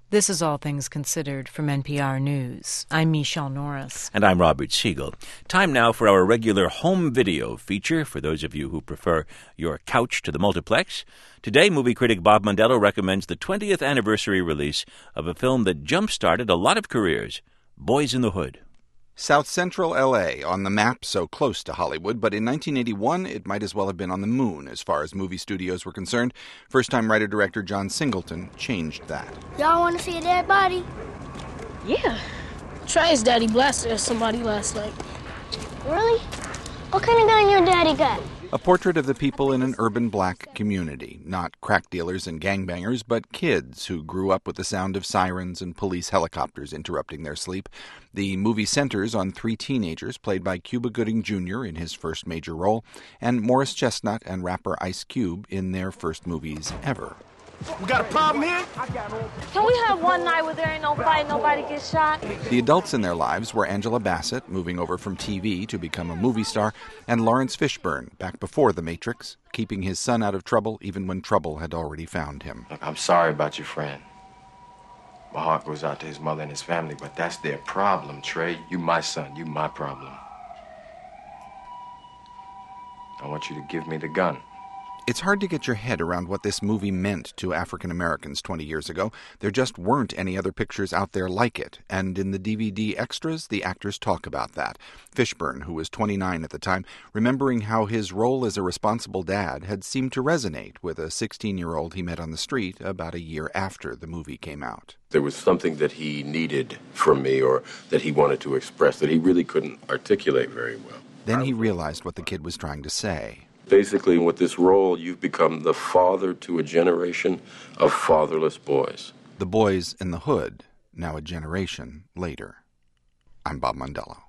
This is All Things Considered from NPR News. I'm Michelle Norris. And I'm Robert Siegel. Time now for our regular home video feature for those of you who prefer your couch to the multiplex. Today, movie critic Bob Mondello recommends the 20th anniversary release of a film that jump-started a lot of careers, Boys in the Hood. South Central L.A., on the map so close to Hollywood, but in 1981 it might as well have been on the moon as far as movie studios were concerned. First-time writer-director John Singleton changed that. Y'all want to see a dead body? Yeah. Trey's daddy blasted somebody last night. Really? What kind of gun your daddy got? A portrait of the people in an urban black community. Not crack dealers and gangbangers, but kids who grew up with the sound of sirens and police helicopters interrupting their sleep. The movie centers on three teenagers played by Cuba Gooding Jr. in his first major role, and Morris Chestnut and rapper Ice Cube in their first movies ever. We got a problem here? Can we have one night where there ain't no fight, nobody gets shot? The adults in their lives were Angela Bassett, moving over from TV to become a movie star, and Lawrence Fishburne, back before The Matrix, keeping his son out of trouble even when trouble had already found him. Look, I'm sorry about your friend. My heart goes out to his mother and his family, but that's their problem, Trey. You my son, you my problem. I want you to give me the gun. It's hard to get your head around what this movie meant to African Americans 20 years ago. There just weren't any other pictures out there like it, and in the DVD extras, the actors talk about that. Fishburne, who was 29 at the time, remembering how his role as a responsible dad had seemed to resonate with a 16-year-old he met on the street about a year after the movie came out. There was something that he needed from me or that he wanted to express that he really couldn't articulate very well. Then he realized what the kid was trying to say. Basically, with this role, you've become the father to a generation of fatherless boys. The Boys in the Hood, now a generation later. I'm Bob Mondello.